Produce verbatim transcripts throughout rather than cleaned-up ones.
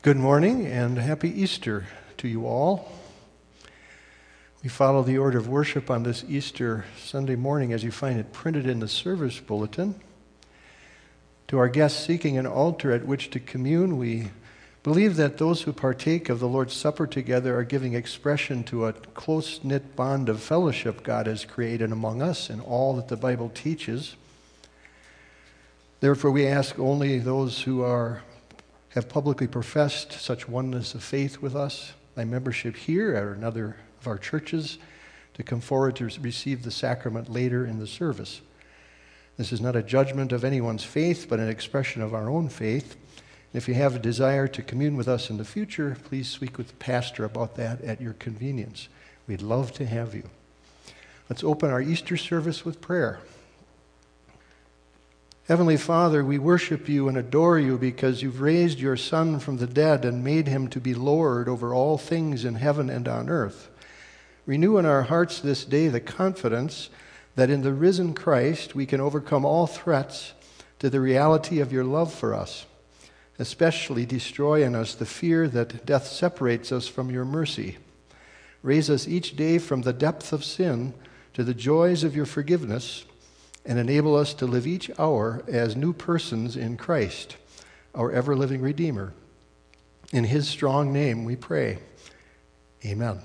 Good morning and happy Easter to you all. We follow the order of worship on this Easter Sunday morning as you find it printed in the service bulletin. To our guests seeking an altar at which to commune, we believe that those who partake of the Lord's Supper together are giving expression to a close-knit bond of fellowship God has created among us and all that the Bible teaches. Therefore, we ask only those who are have publicly professed such oneness of faith with us, by membership here or another of our churches, to come forward to receive the sacrament later in the service. This is not a judgment of anyone's faith, but an expression of our own faith. If you have a desire to commune with us in the future, please speak with the pastor about that at your convenience. We'd love to have you. Let's open our Easter service with prayer. Heavenly Father, we worship you and adore you because you've raised your Son from the dead and made him to be Lord over all things in heaven and on earth. Renew in our hearts this day the confidence that in the risen Christ we can overcome all threats to the reality of your love for us. Especially destroy in us the fear that death separates us from your mercy. Raise us each day from the depth of sin to the joys of your forgiveness, and enable us to live each hour as new persons in Christ, our ever-living Redeemer. In his strong name we pray. Amen.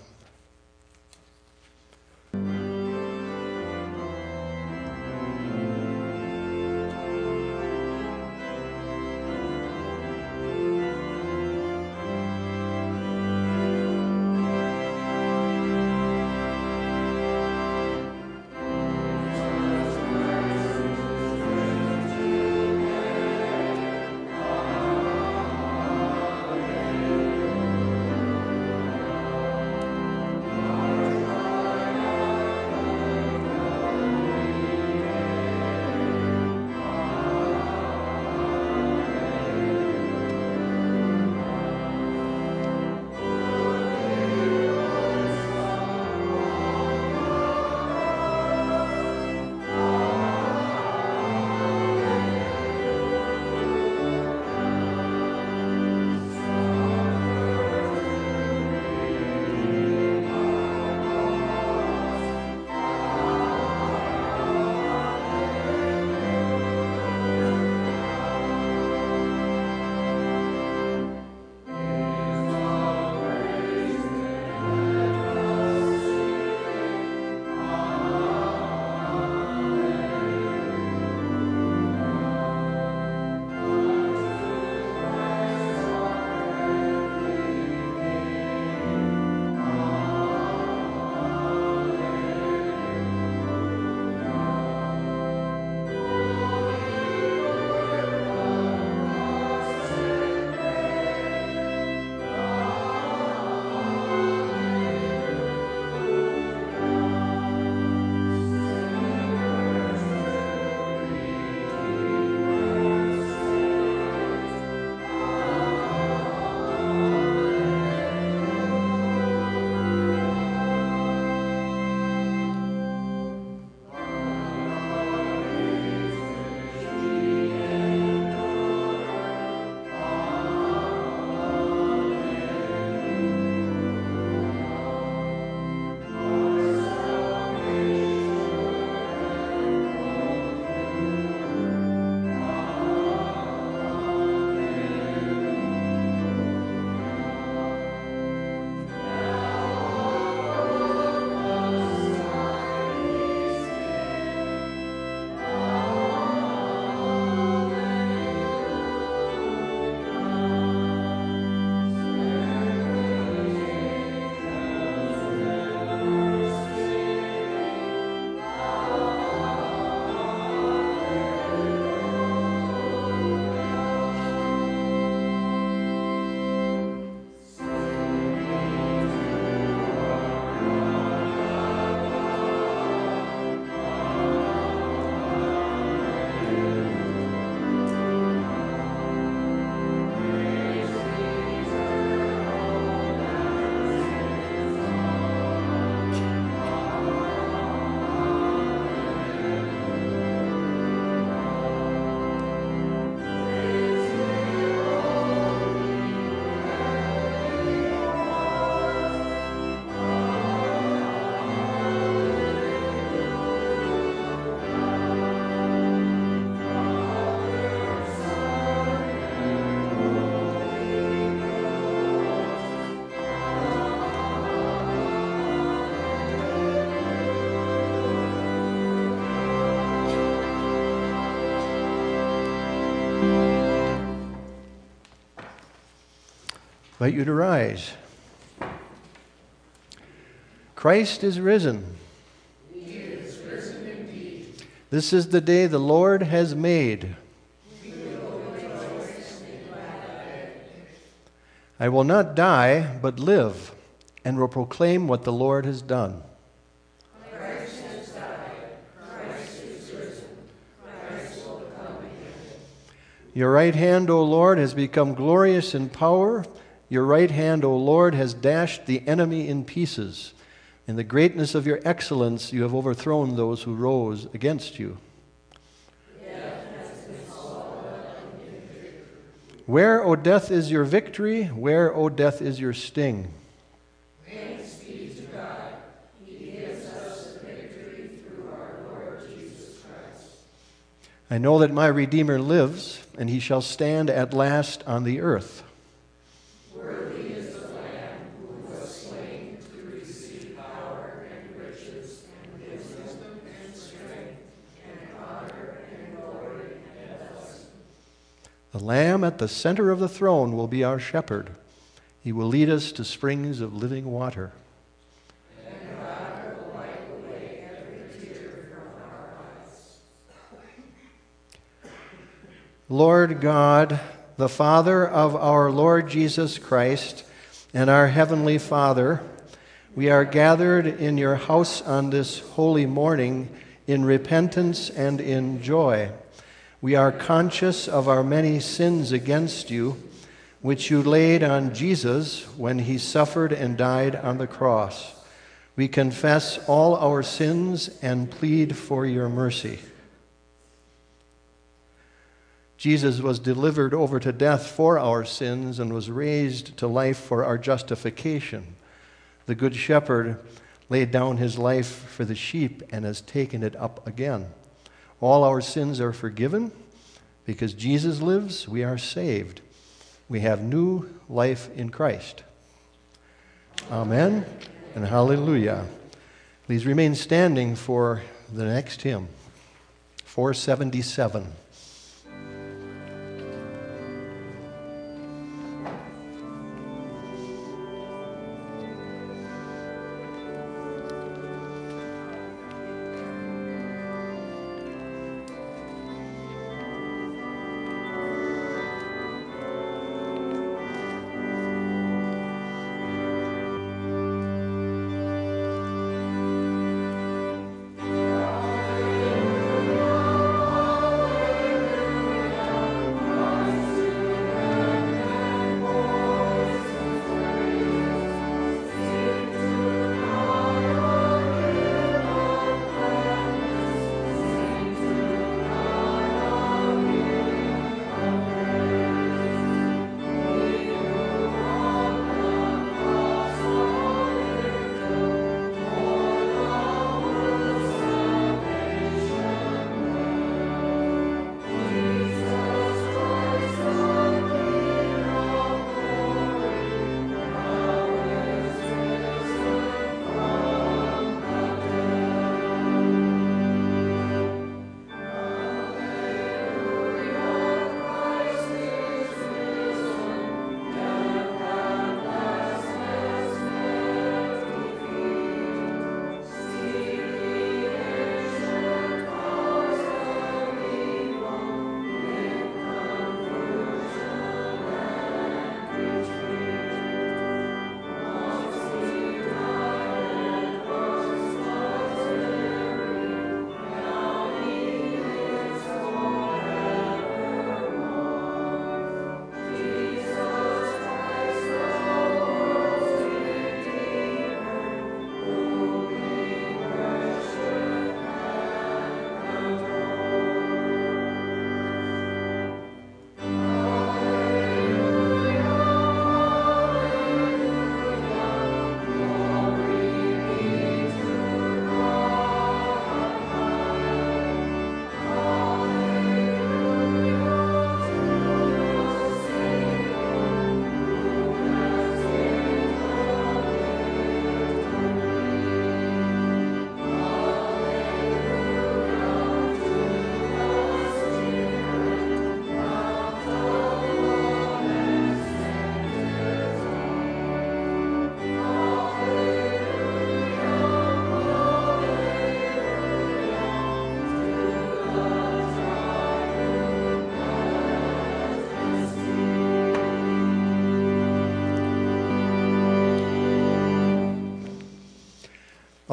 invite you to rise. Christ is risen. He is risen indeed. This is the day the Lord has made. We will rejoice and be glad in it. I will not die, but live, and will proclaim what the Lord has done. Christ has died. Christ is risen. Christ will come again. Your right hand, O Lord, has become glorious in power. Your right hand, O Lord, has dashed the enemy in pieces. In the greatness of your excellence, you have overthrown those who rose against you. Death has been swallowed up in victory. Where, O death, is your victory? Where, O death, is your sting? Thanks be to God. He gives us the victory through our Lord Jesus Christ. I know that my Redeemer lives, and he shall stand at last on the earth. Worthy is the Lamb who was slain to receive power and riches and wisdom and strength and honor and glory and blessing. The Lamb at the center of the throne will be our shepherd. He will lead us to springs of living water. And God will wipe away every tear from our eyes. Lord God, the Father of our Lord Jesus Christ and our Heavenly Father, we are gathered in your house on this holy morning in repentance and in joy. We are conscious of our many sins against you, which you laid on Jesus when he suffered and died on the cross. We confess all our sins and plead for your mercy. Jesus was delivered over to death for our sins and was raised to life for our justification. The Good Shepherd laid down his life for the sheep and has taken it up again. All our sins are forgiven. Because Jesus lives, we are saved. We have new life in Christ. Amen and hallelujah. Please remain standing for the next hymn, four seventy-seven.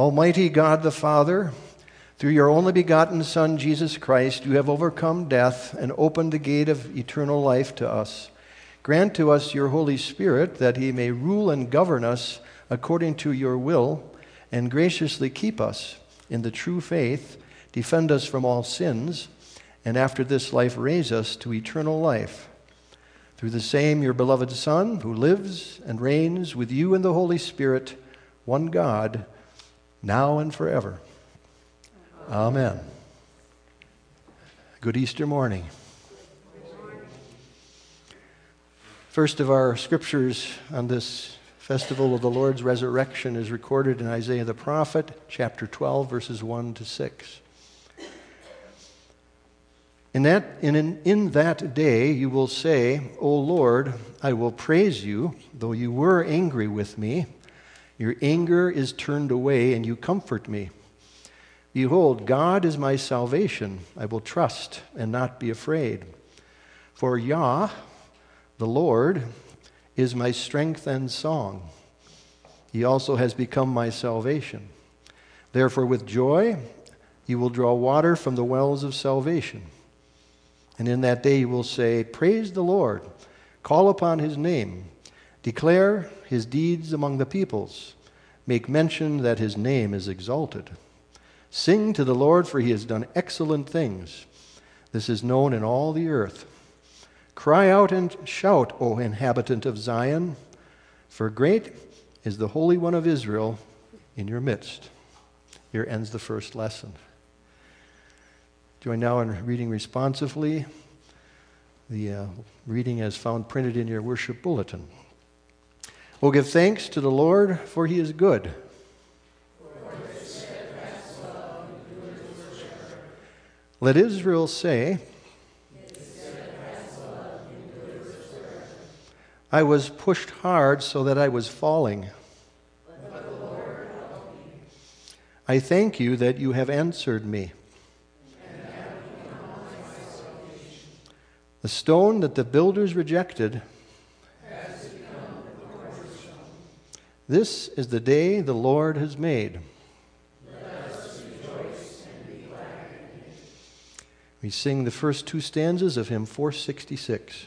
Almighty God the Father, through your only begotten Son, Jesus Christ, you have overcome death and opened the gate of eternal life to us. Grant to us your Holy Spirit, that he may rule and govern us according to your will, and graciously keep us in the true faith, defend us from all sins, and after this life raise us to eternal life. Through the same your beloved Son, who lives and reigns with you in the Holy Spirit, one God, now and forever. Amen. Good Easter morning. First of our scriptures on this festival of the Lord's resurrection is recorded in Isaiah the prophet, chapter twelve, verses one to six. In that, in, in that day you will say, O Lord, I will praise you, though you were angry with me. Your anger is turned away, and you comfort me. Behold, God is my salvation. I will trust and not be afraid. For Yah, the Lord, is my strength and song. He also has become my salvation. Therefore, with joy, you will draw water from the wells of salvation. And in that day you will say, Praise the Lord. Call upon his name. Declare his deeds among the peoples. Make mention that his name is exalted. Sing to the Lord, for he has done excellent things. This is known in all the earth. Cry out and shout, O inhabitant of Zion, for great is the Holy One of Israel in your midst. Here ends the first lesson. Join now in reading responsively the uh, reading as found printed in your worship bulletin. We'll give thanks to the Lord, for he is good. Let Israel say, I was pushed hard so that I was falling. I thank you that you have answered me. The stone that the builders rejected, this is the day the Lord has made. We sing the first two stanzas of hymn four sixty-six.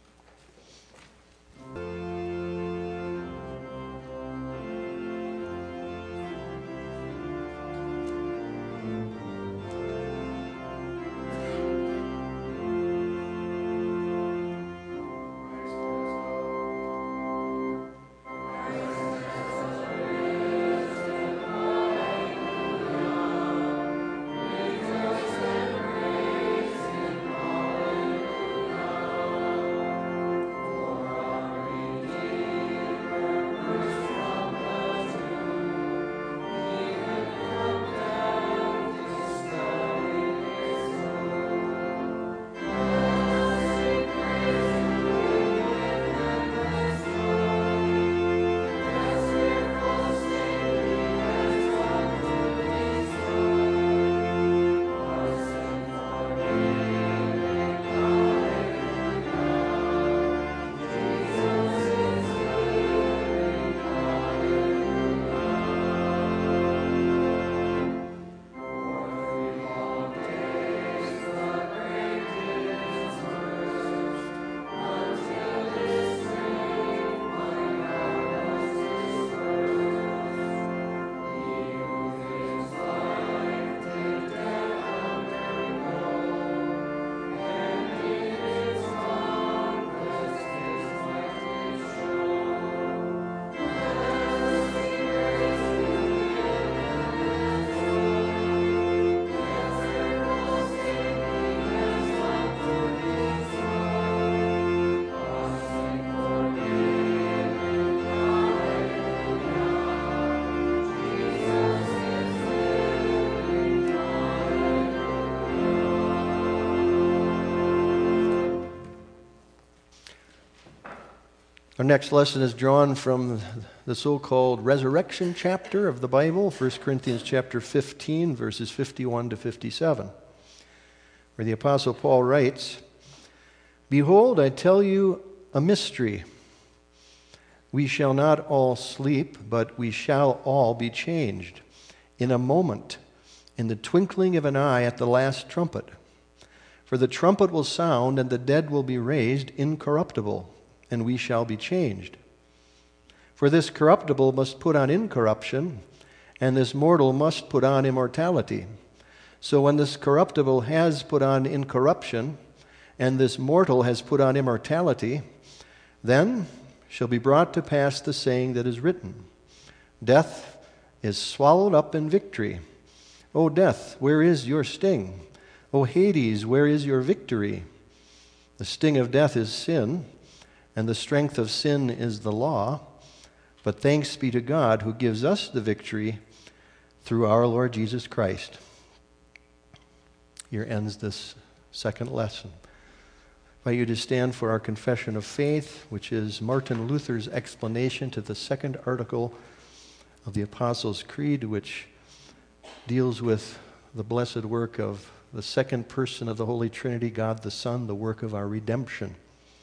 Our next lesson is drawn from the so-called resurrection chapter of the Bible, First Corinthians chapter fifteen, verses fifty-one to fifty-seven, where the Apostle Paul writes, Behold, I tell you a mystery. We shall not all sleep, but we shall all be changed. in a moment, in the twinkling of an eye at the last trumpet. For the trumpet will sound, and the dead will be raised incorruptible, and we shall be changed. For this corruptible must put on incorruption, and this mortal must put on immortality. So when this corruptible has put on incorruption, and this mortal has put on immortality, then shall be brought to pass the saying that is written, Death is swallowed up in victory. O death, where is your sting? O Hades, where is your victory? The sting of death is sin, and the strength of sin is the law. But thanks be to God who gives us the victory through our Lord Jesus Christ. Here ends this second lesson. I invite you to stand for our confession of faith, which is Martin Luther's explanation to the second article of the Apostles' Creed, which deals with the blessed work of the second person of the Holy Trinity, God the Son, the work of our redemption.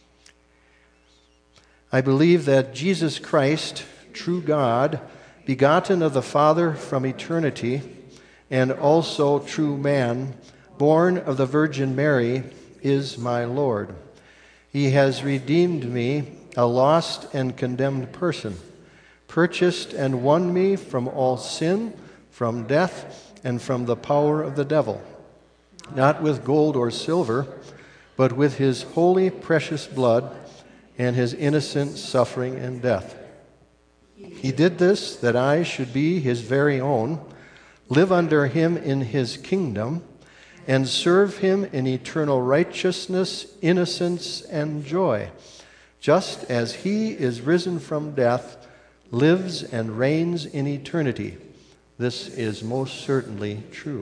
I believe that Jesus Christ, true God, begotten of the Father from eternity, and also true man, born of the Virgin Mary, is my Lord. He has redeemed me, a lost and condemned person, purchased and won me from all sin, from death, and from the power of the devil, not with gold or silver, but with his holy, precious blood and his innocent suffering and death. He did this that I should be his very own, live under him in his kingdom, and serve him in eternal righteousness, innocence, and joy, just as he is risen from death, lives and reigns in eternity. This is most certainly true.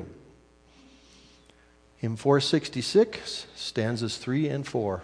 Hymn four sixty-six, stanzas three and four.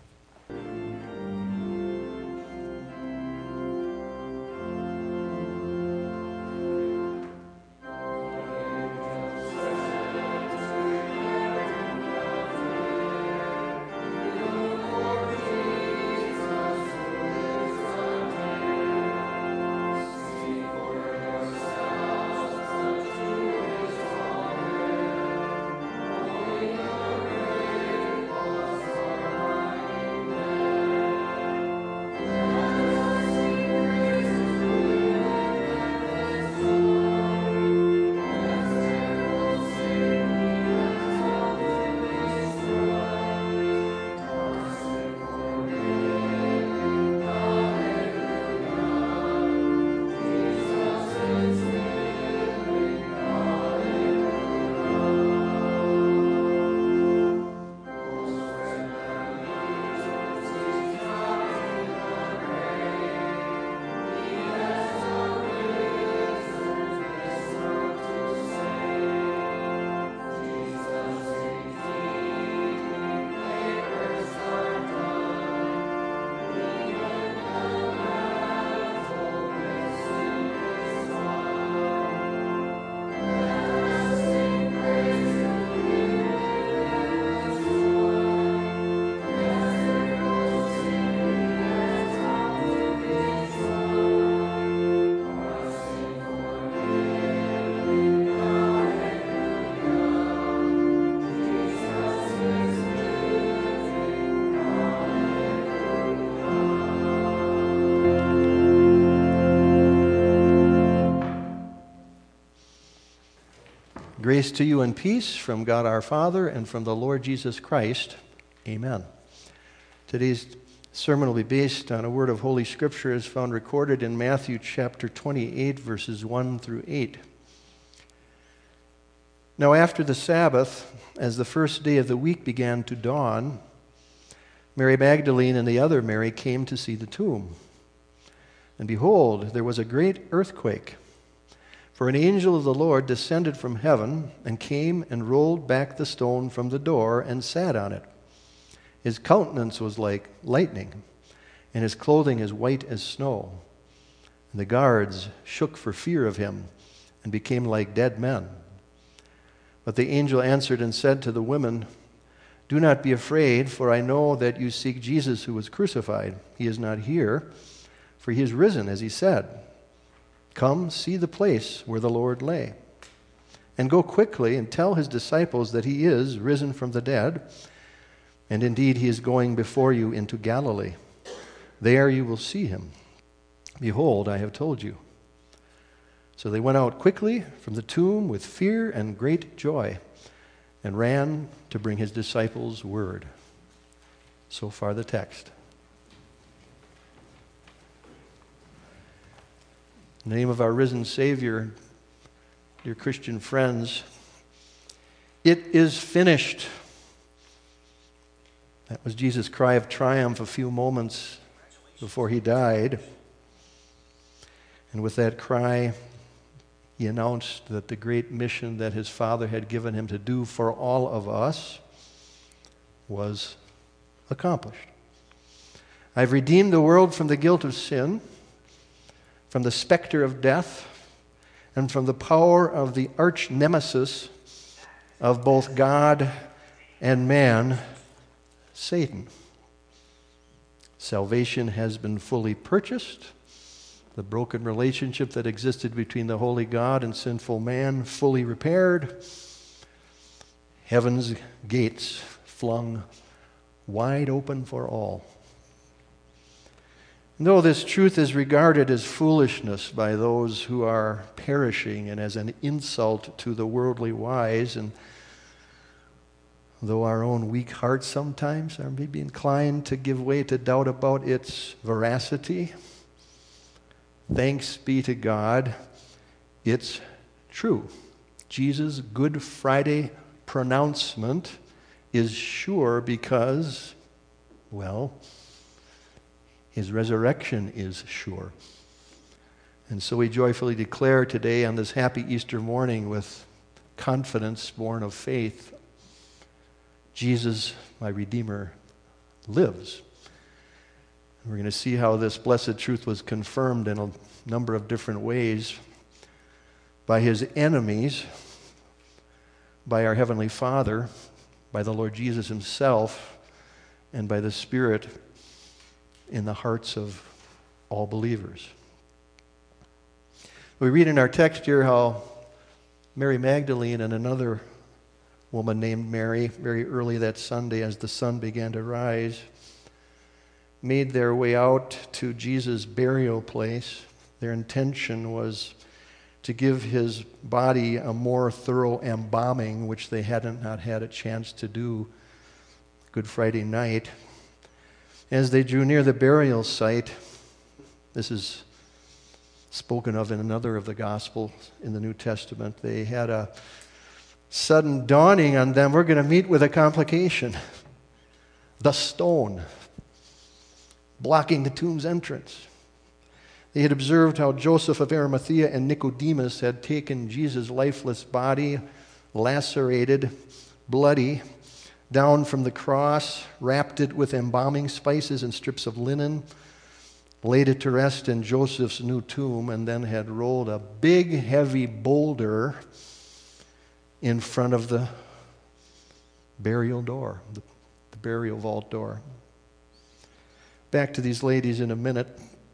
Grace to you and peace from God our Father and from the Lord Jesus Christ. Amen. Today's sermon will be based on a word of Holy Scripture as found recorded in Matthew chapter twenty-eight, verses one through eight. Now after the Sabbath, as the first day of the week began to dawn, Mary Magdalene and the other Mary came to see the tomb. And behold, there was a great earthquake. For an angel of the Lord descended from heaven and came and rolled back the stone from the door and sat on it. His countenance was like lightning, and his clothing as white as snow. And the guards shook for fear of him and became like dead men. But the angel answered and said to the women, "Do not be afraid, for I know that you seek Jesus who was crucified. He is not here, for he is risen, as he said. Come, see the place where the Lord lay. and go quickly and tell his disciples that he is risen from the dead, and indeed he is going before you into Galilee. There you will see him. Behold, I have told you." So they went out quickly from the tomb with fear and great joy, and ran to bring his disciples word. So far the text. In the name of our risen Savior, dear Christian friends, it is finished. That was Jesus' cry of triumph a few moments before he died. And with that cry, he announced that the great mission that his Father had given him to do for all of us was accomplished. "I've redeemed the world from the guilt of sin, from the specter of death, and from the power of the arch nemesis of both God and man, Satan. Salvation has been fully purchased. The broken relationship that existed between the holy God and sinful man fully repaired. Heaven's gates flung wide open for all. Though this truth is regarded as foolishness by those who are perishing and as an insult to the worldly wise, and though our own weak hearts sometimes are maybe inclined to give way to doubt about its veracity, thanks be to God, it's true. Jesus' Good Friday pronouncement is sure because, well, his resurrection is sure. And so we joyfully declare today on this happy Easter morning with confidence born of faith, Jesus, my Redeemer, lives. And we're going to see how this blessed truth was confirmed in a number of different ways by his enemies, by our Heavenly Father, by the Lord Jesus himself, and by the Spirit in the hearts of all believers. We read in our text here how Mary Magdalene and another woman named Mary, very early that Sunday as the sun began to rise, made their way out to Jesus' burial place. Their intention was to give his body a more thorough embalming, which they hadn't not had a chance to do Good Friday night. As they drew near the burial site, this is spoken of in another of the Gospels in the New Testament, they had a sudden dawning on them, we're going to meet with a complication. The stone blocking the tomb's entrance. They had observed how Joseph of Arimathea and Nicodemus had taken Jesus' lifeless body, lacerated, bloody, down from the cross, wrapped it with embalming spices and strips of linen, laid it to rest in Joseph's new tomb, and then had rolled a big, heavy boulder in front of the burial door, the, the burial vault door. Back to these ladies in a minute.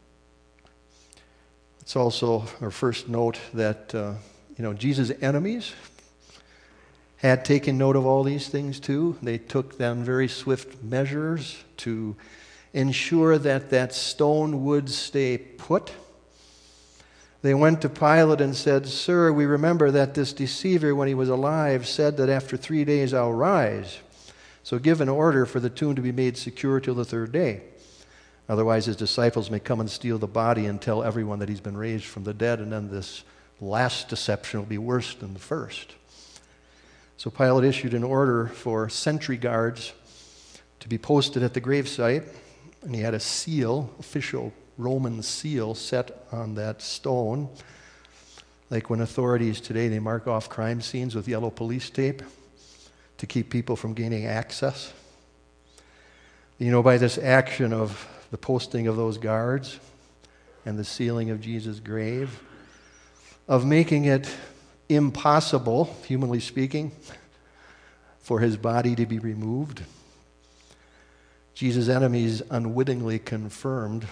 It's also our first note that, uh, you know, Jesus' enemies had taken note of all these things too. They took then very swift measures to ensure that that stone would stay put. They went to Pilate and said, "Sir, we remember that this deceiver, when he was alive, said that after three days I'll rise. So give an order for the tomb to be made secure till the third day. Otherwise his disciples may come and steal the body and tell everyone that he's been raised from the dead, and then this last deception will be worse than the first." So Pilate issued an order for sentry guards to be posted at the gravesite, and he had a seal, official Roman seal, set on that stone. Like when authorities today, they mark off crime scenes with yellow police tape to keep people from gaining access. You know, by this action of the posting of those guards and the sealing of Jesus' grave, of making it impossible, humanly speaking, for his body to be removed, Jesus' enemies unwittingly confirmed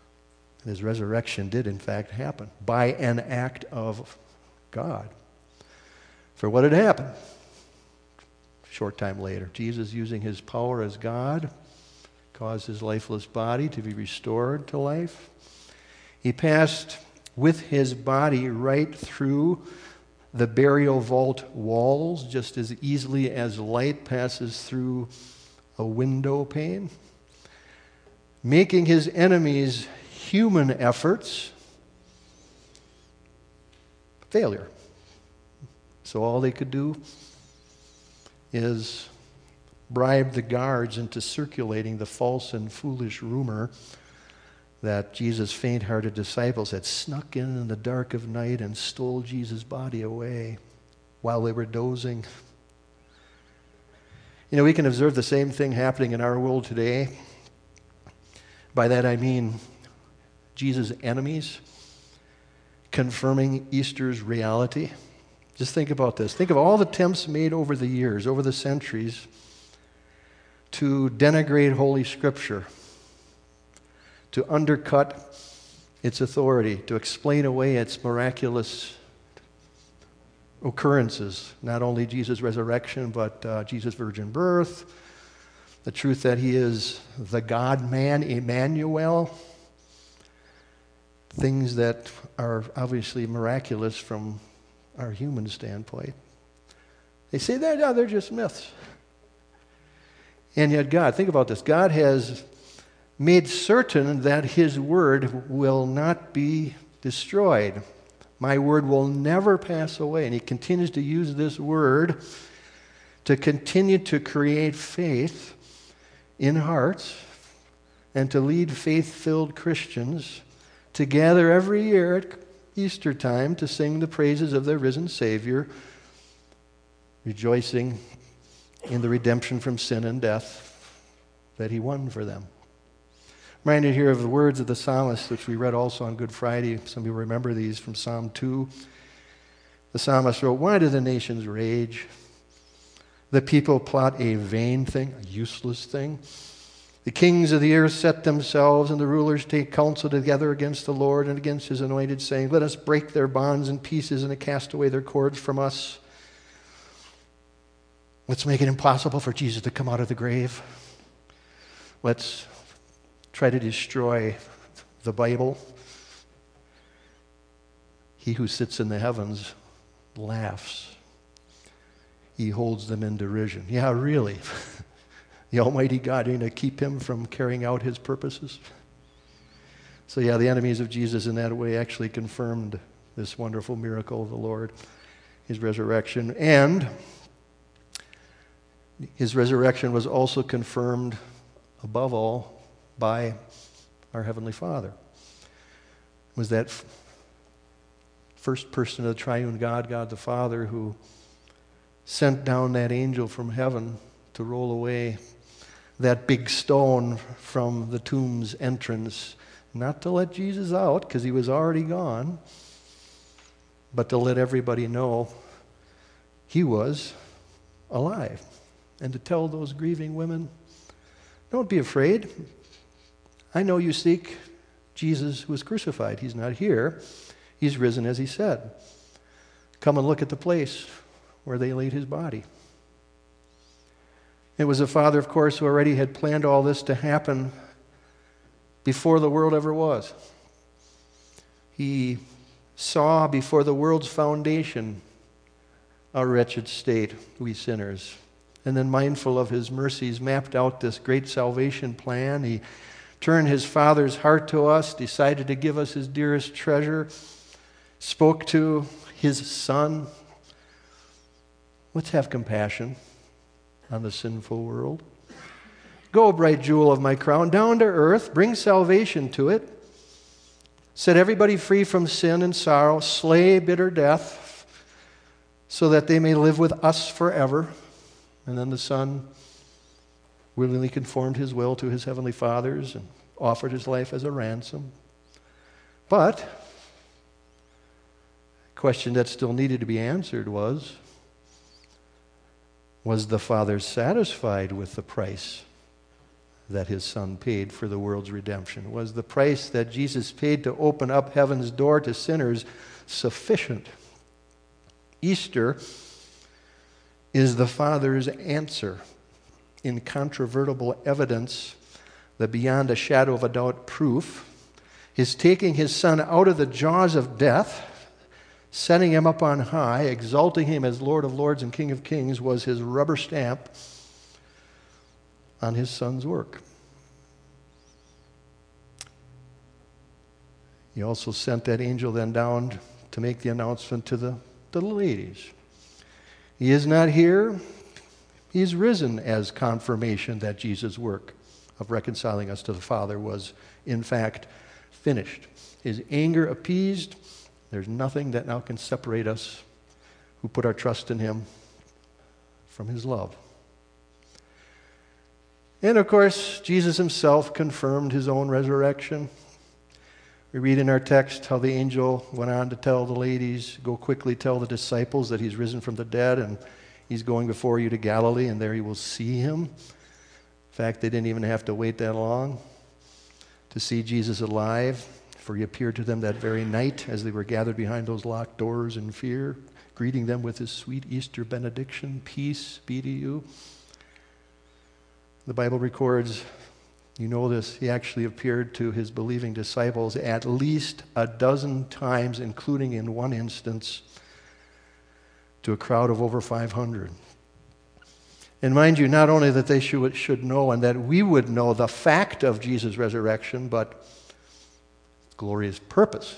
his resurrection did in fact happen by an act of God. for what had happened. A short time later, Jesus, using his power as God, caused his lifeless body to be restored to life. He passed with his body right through the burial vault walls, just as easily as light passes through a window pane, making his enemies' human efforts failure. So all they could do is bribe the guards into circulating the false and foolish rumor that Jesus' faint-hearted disciples had snuck in in the dark of night and stole Jesus' body away while they were dozing. You know, we can observe the same thing happening in our world today. By that I mean Jesus' enemies confirming Easter's reality. Just think about this. Think of all the attempts made over the years, over the centuries, to denigrate Holy Scripture, to undercut its authority, to explain away its miraculous occurrences, not only Jesus' resurrection, but uh, Jesus' virgin birth, the truth that he is the God-man, Emmanuel, things that are obviously miraculous from our human standpoint. They say that no, they're just myths. And yet God, think about this, God has made certain that his word will not be destroyed. My word will never pass away. And he continues to use this word to continue to create faith in hearts and to lead faith-filled Christians to gather every year at Easter time to sing the praises of their risen Savior, rejoicing in the redemption from sin and death that he won for them. Reminded here of the words of the psalmist, which we read also on Good Friday. Some people remember these from Psalm two. The psalmist wrote, "Why do the nations rage? The people plot a vain thing," a useless thing. "The kings of the earth set themselves, and the rulers take counsel together against the Lord and against his anointed, saying, let us break their bonds in pieces and cast away their cords from us. Let's make it impossible for Jesus to come out of the grave. Let's try to destroy the Bible." He who sits in the heavens laughs. He holds them in derision. Yeah, really. The Almighty God, are you going to keep him from carrying out his purposes? So yeah, the enemies of Jesus in that way actually confirmed this wonderful miracle of the Lord, his resurrection. And his resurrection was also confirmed, above all, by our Heavenly Father. It was that f- first person of the triune God, God the Father, who sent down that angel from heaven to roll away that big stone from the tomb's entrance, not to let Jesus out because he was already gone, but to let everybody know he was alive, and to tell those grieving women, don't be afraid. I know you seek Jesus who was crucified. He's not here. He's risen as he said. Come and look at the place where they laid his body. It was the Father, of course, who already had planned all this to happen before the world ever was. He saw before the world's foundation our wretched state, we sinners. And then, mindful of his mercies, mapped out this great salvation plan. He turned his Father's heart to us, decided to give us his dearest treasure, spoke to his Son. Let's have compassion on the sinful world. Go, bright jewel of my crown, down to earth, bring salvation to it. Set everybody free from sin and sorrow, slay bitter death, so that they may live with us forever. And then the Son willingly conformed his will to his heavenly Father's and offered his life as a ransom. But the question that still needed to be answered was, was the Father satisfied with the price that his Son paid for the world's redemption? Was the price that Jesus paid to open up heaven's door to sinners sufficient? Easter is the Father's answer, incontrovertible evidence that beyond a shadow of a doubt proof, his taking his Son out of the jaws of death, setting him up on high, exalting him as Lord of Lords and King of Kings, was his rubber stamp on his Son's work. He also sent that angel then down to make the announcement to the, to the ladies. He is not here. He's risen as confirmation that Jesus' work of reconciling us to the Father was, in fact, finished. His anger appeased. There's nothing that now can separate us who put our trust in him from his love. And of course, Jesus himself confirmed his own resurrection. We read in our text how the angel went on to tell the ladies, go quickly tell the disciples that he's risen from the dead and he's going before you to Galilee and there you will see him. In fact, they didn't even have to wait that long to see Jesus alive, for he appeared to them that very night as they were gathered behind those locked doors in fear, greeting them with his sweet Easter benediction, peace be to you. The Bible records, you know this, he actually appeared to his believing disciples at least a dozen times, including in one instance to a crowd of over five hundred. And mind you, not only that they should, should know and that we would know the fact of Jesus' resurrection, but glorious purpose,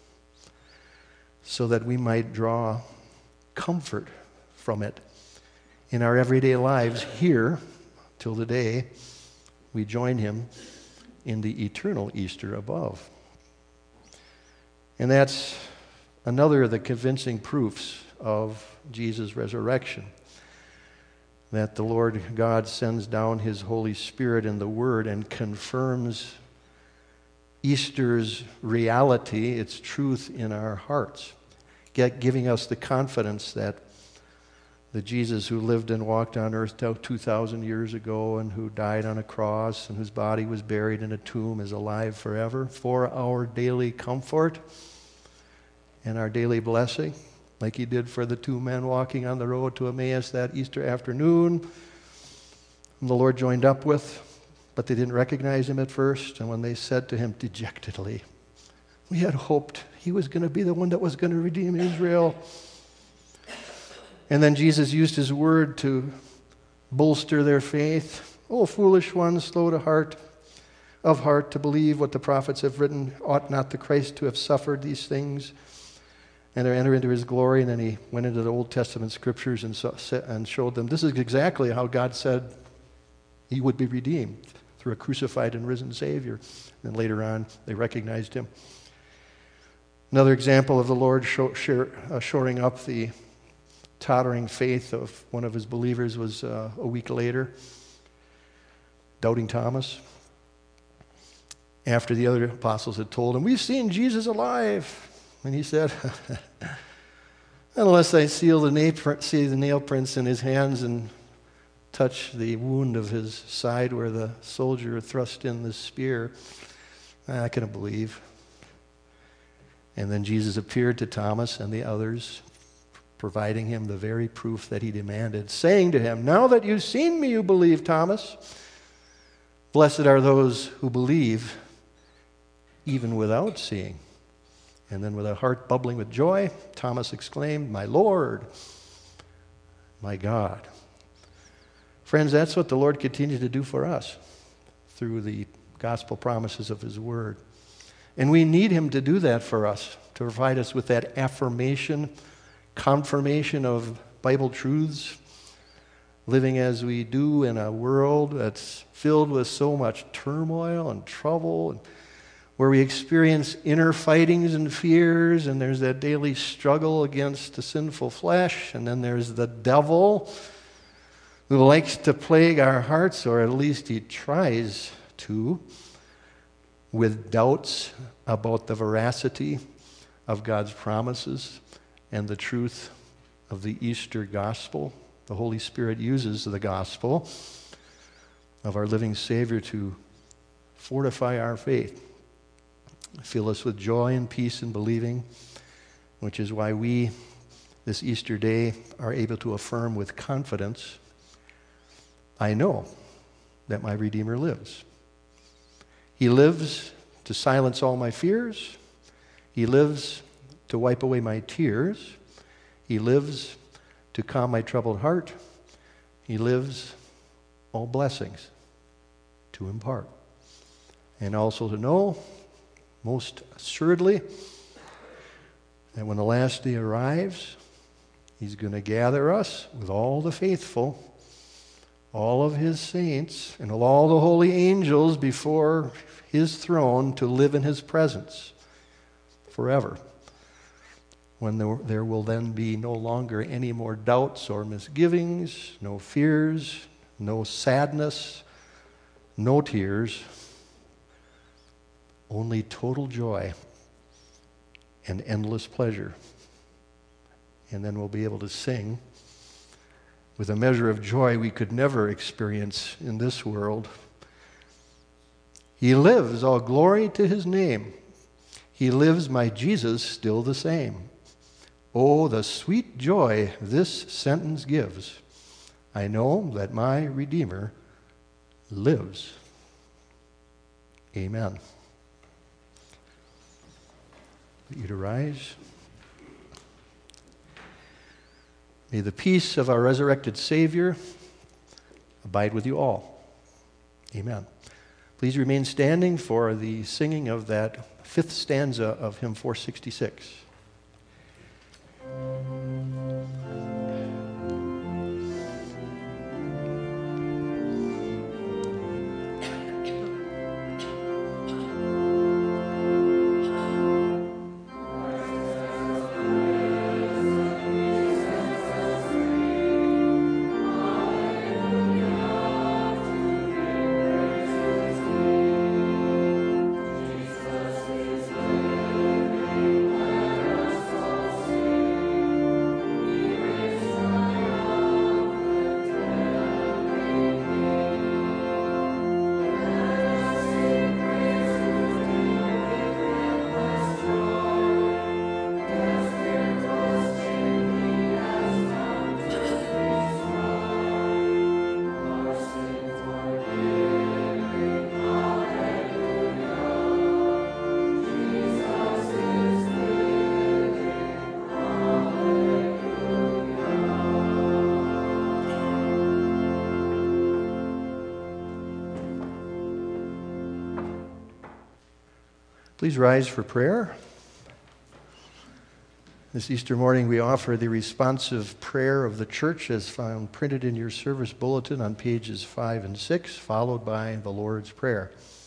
so that we might draw comfort from it in our everyday lives here till the day we join him in the eternal Easter above. And that's another of the convincing proofs of Jesus' resurrection, that the Lord God sends down his Holy Spirit in the Word and confirms Easter's reality, its truth in our hearts, giving us the confidence that the Jesus who lived and walked on earth two thousand years ago and who died on a cross and whose body was buried in a tomb is alive forever for our daily comfort and our daily blessing, like he did for the two men walking on the road to Emmaus that Easter afternoon, whom the Lord joined up with, but they didn't recognize him at first. And when they said to him dejectedly, we had hoped he was going to be the one that was going to redeem Israel. And then Jesus used his word to bolster their faith. Oh, foolish ones, slow to heart, of heart to believe what the prophets have written. Ought not the Christ to have suffered these things and to enter into his glory? And then he went into the Old Testament scriptures and, so, and showed them this is exactly how God said he would be redeemed, through a crucified and risen Savior. And then later on, they recognized him. Another example of the Lord show, share, uh, shoring up the tottering faith of one of his believers was uh, a week later, doubting Thomas. After the other apostles had told him, we've seen Jesus alive. And he said, unless I see the nail, see the nail prints in his hands and touch the wound of his side where the soldier thrust in the spear, I couldn't believe. And then Jesus appeared to Thomas and the others, providing him the very proof that he demanded, saying to him, now that you've seen me, you believe, Thomas. Blessed are those who believe even without seeing. And then with a heart bubbling with joy, Thomas exclaimed, my Lord, my God. Friends, that's what the Lord continues to do for us through the gospel promises of his word. And we need him to do that for us, to provide us with that affirmation, confirmation of Bible truths, living as we do in a world that's filled with so much turmoil and trouble, and where we experience inner fightings and fears, and there's that daily struggle against the sinful flesh, and then there's the devil who likes to plague our hearts, or at least he tries to, with doubts about the veracity of God's promises and the truth of the Easter gospel. The Holy Spirit uses the gospel of our living Savior to fortify our faith, fill us with joy and peace in believing, which is why we this Easter day are able to affirm with confidence, I know that my Redeemer lives. He lives to silence all my fears. He lives to wipe away my tears. He lives to calm my troubled heart. He lives all blessings to impart. And also to know, most assuredly, that when the last day arrives, he's going to gather us with all the faithful, all of his saints, and all the holy angels before his throne to live in his presence forever. When there, there will then be no longer any more doubts or misgivings, no fears, no sadness, no tears, only total joy and endless pleasure. And then we'll be able to sing with a measure of joy we could never experience in this world. He lives, all glory to his name. He lives, my Jesus, still the same. Oh, the sweet joy this sentence gives. I know that my Redeemer lives. Amen. You to rise. May the peace of our resurrected Savior abide with you all. Amen. Please remain standing for the singing of that fifth stanza of hymn four sixty-six. Please rise for prayer. This Easter morning we offer the responsive prayer of the church as found printed in your service bulletin on pages five and six, followed by the Lord's Prayer.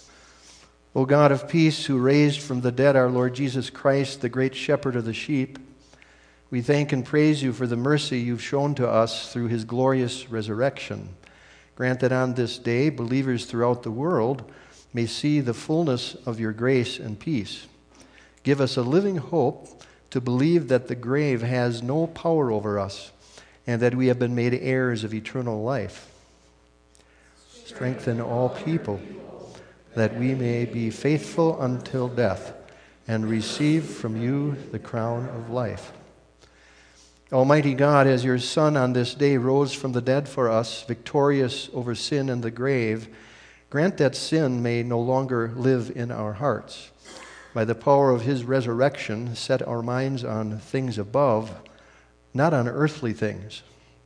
O God of peace, who raised from the dead our Lord Jesus Christ, the great shepherd of the sheep, we thank and praise you for the mercy you've shown to us through his glorious resurrection. Grant that on this day, believers throughout the world may see the fullness of your grace and peace. Give us a living hope to believe that the grave has no power over us and that we have been made heirs of eternal life. Strengthen all people that we may be faithful until death and receive from you the crown of life. Almighty God, as your Son on this day rose from the dead for us, victorious over sin and the grave, grant that sin may no longer live in our hearts. By the power of his resurrection, set our minds on things above, not on earthly things.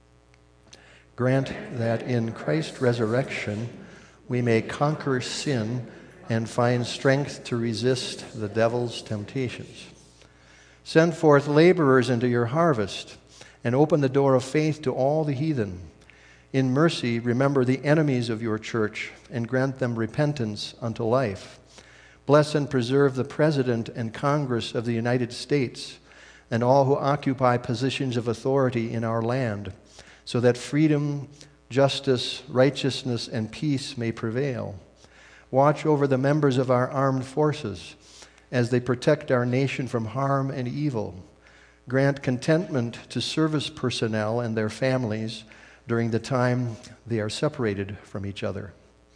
Grant that in Christ's resurrection we may conquer sin and find strength to resist the devil's temptations. Send forth laborers into your harvest and open the door of faith to all the heathen. In mercy, remember the enemies of your church and grant them repentance unto life. Bless and preserve the President and Congress of the United States and all who occupy positions of authority in our land, so that freedom, justice, righteousness, and peace may prevail. Watch over the members of our armed forces as they protect our nation from harm and evil. Grant contentment to service personnel and their families during the time they are separated from each other.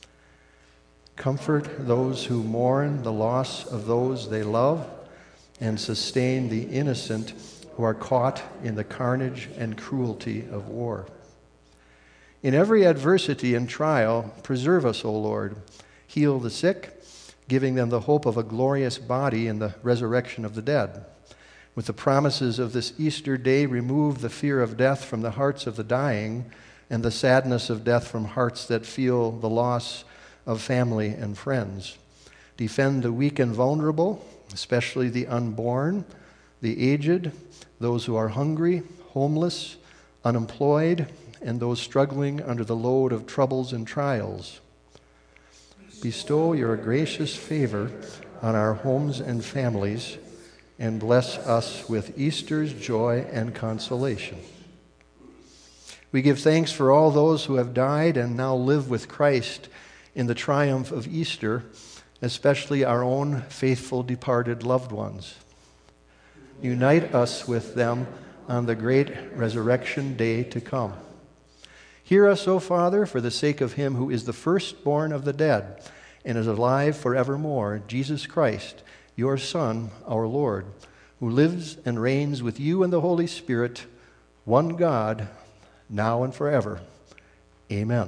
Comfort those who mourn the loss of those they love, and sustain the innocent who are caught in the carnage and cruelty of war. In every adversity and trial, preserve us, O Lord. Heal the sick, giving them the hope of a glorious body in the resurrection of the dead. With the promises of this Easter day, remove the fear of death from the hearts of the dying and the sadness of death from hearts that feel the loss of family and friends. Defend the weak and vulnerable, especially the unborn, the aged, those who are hungry, homeless, unemployed, and those struggling under the load of troubles and trials. Bestow your gracious favor on our homes and families, and bless us with Easter's joy and consolation. We give thanks for all those who have died and now live with Christ in the triumph of Easter, especially our own faithful departed loved ones. Unite us with them on the great resurrection day to come. Hear us, O Father, for the sake of him who is the firstborn of the dead and is alive forevermore, Jesus Christ, your Son, our Lord, who lives and reigns with you in the Holy Spirit, one God, now and forever. Amen.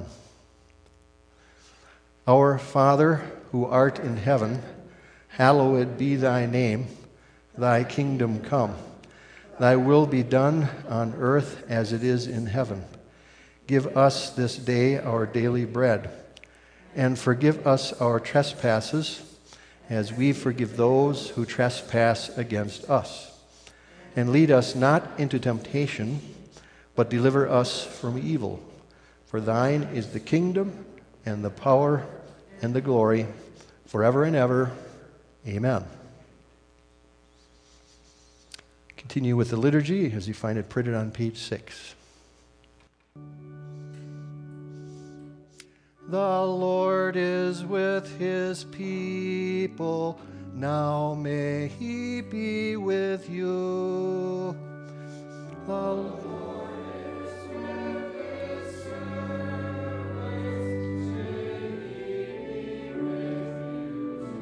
Our Father, who art in heaven, hallowed be thy name. Thy kingdom come. Thy will be done on earth as it is in heaven. Give us this day our daily bread, and forgive us our trespasses, as we forgive those who trespass against us. And lead us not into temptation, but deliver us from evil. For thine is the kingdom, and the power, and the glory, forever and ever. Amen. Continue with the liturgy as you find it printed on page six. The Lord is with his people. Now may he be with you. The Lord is with his servants. May he be with you.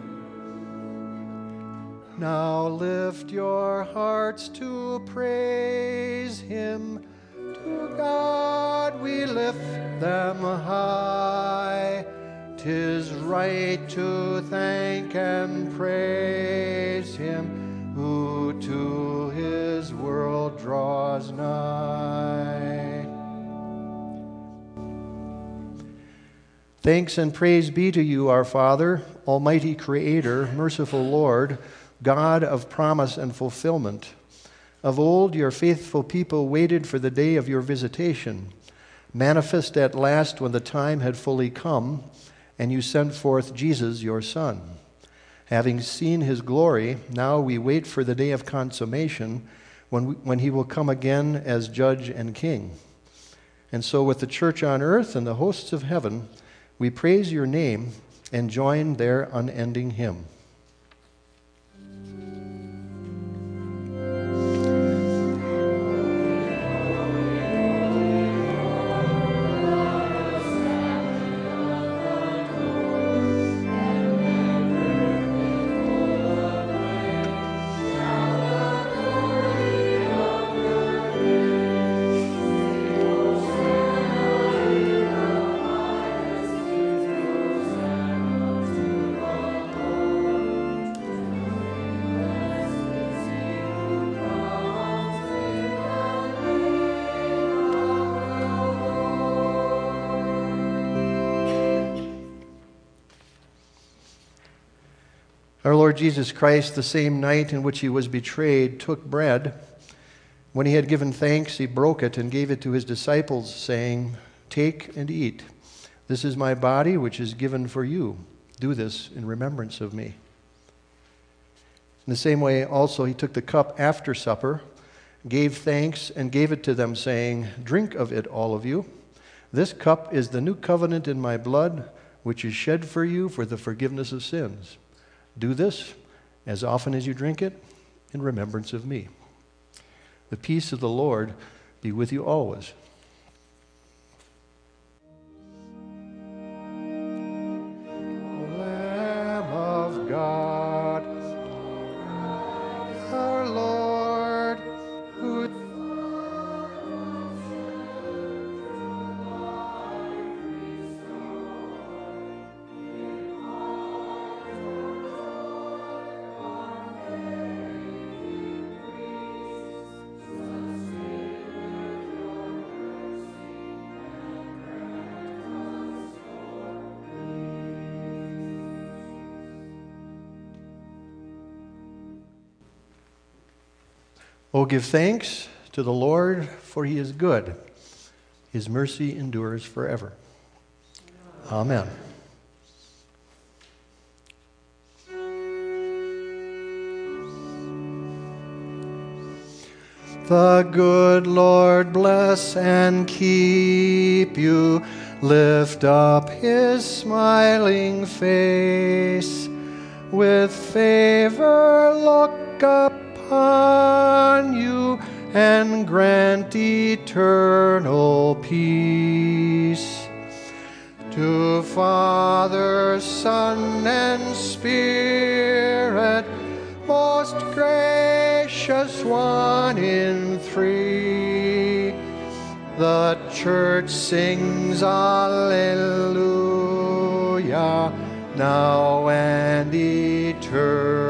Now lift your hearts to praise him. To God we lift them high. 'Tis right to thank and praise him who to his world draws nigh. Thanks and praise be to you, our Father, Almighty Creator, merciful Lord, God of promise and fulfillment. Of old, your faithful people waited for the day of your visitation, manifest at last when the time had fully come, and you sent forth Jesus, your Son. Having seen his glory, now we wait for the day of consummation, when, we, when he will come again as judge and king. And so with the church on earth and the hosts of heaven, we praise your name and join their unending hymn. Our Lord Jesus Christ, the same night in which he was betrayed, took bread. When he had given thanks, he broke it and gave it to his disciples, saying, "Take and eat. This is my body, which is given for you. Do this in remembrance of me." In the same way, also, he took the cup after supper, gave thanks, and gave it to them, saying, "Drink of it, all of you. This cup is the new covenant in my blood, which is shed for you for the forgiveness of sins. Do this, as often as you drink it, in remembrance of me." The peace of the Lord be with you always. Lamb of God, our Lord, Oh, give thanks to the Lord, for he is good. His mercy endures forever. Amen. The good Lord bless and keep you, lift up his smiling face, with favor look upon you, and grant eternal peace. To Father, Son, and Spirit, most gracious one in three, the church sings Alleluia, now and eternally.